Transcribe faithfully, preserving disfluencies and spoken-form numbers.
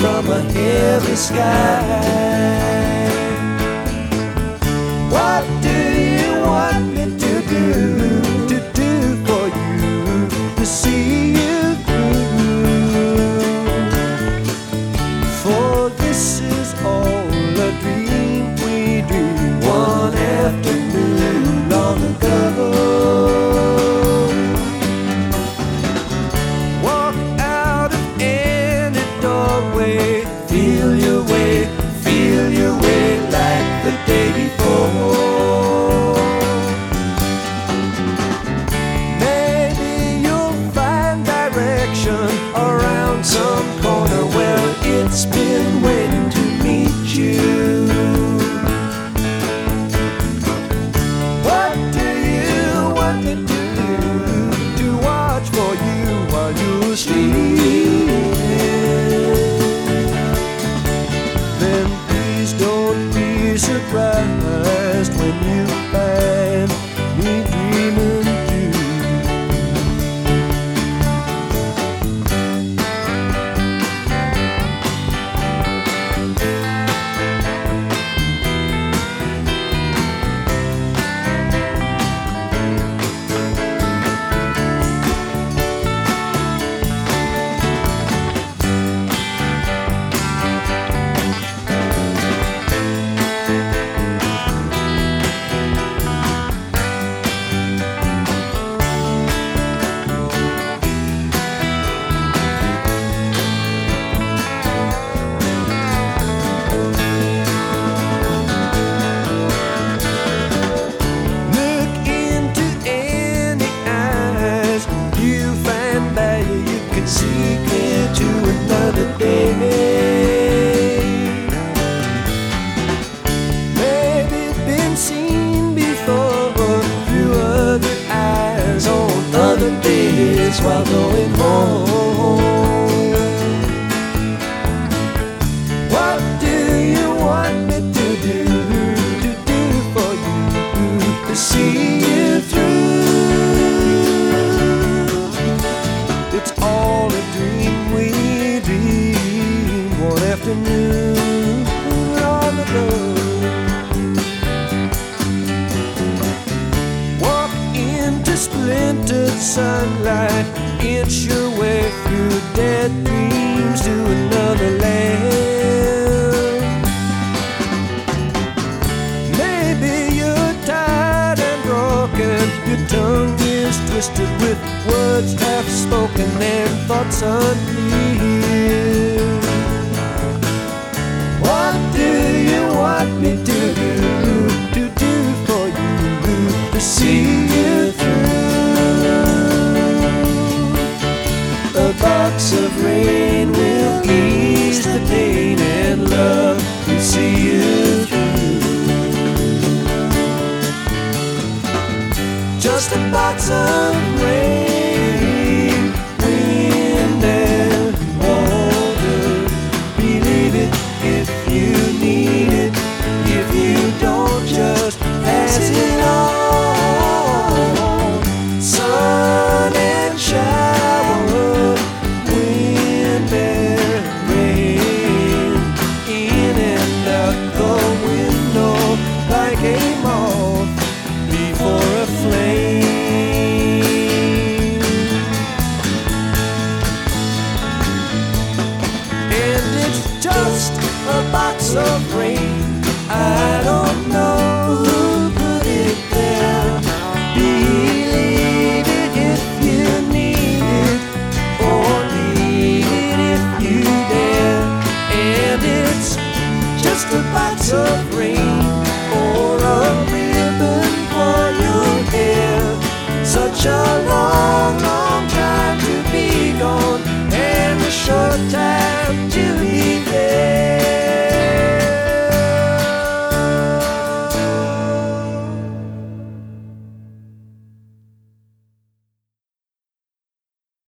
from a heavy sky. What do you want me to do, to do for you, to see you through? For this is all a dream we dreamed one afternoon long ago. Walk out of any doorway, feel your way, feel your way like the day before. Maybe you'll find direction around some corner where it's been waiting to meet you. What do you want me to do, to watch for you while you're sleeping? Then please don't be surprised when you find me dreaming too. See clear to another day. Maybe been seen before through other eyes on other days while going home. What do you want me to do, to do for you, to see you through? It's all a dream we dreamed one afternoon long ago. Walk into splintered sunlight, inch your way through dead dreams to another land. Maybe you're tired and broken, your tongue is twisted with words half spoken and thoughts unclear. What do you want me to do, to do for you, to see you through? A box of rain will ease the pain, and love will see you through. Just a box of rain.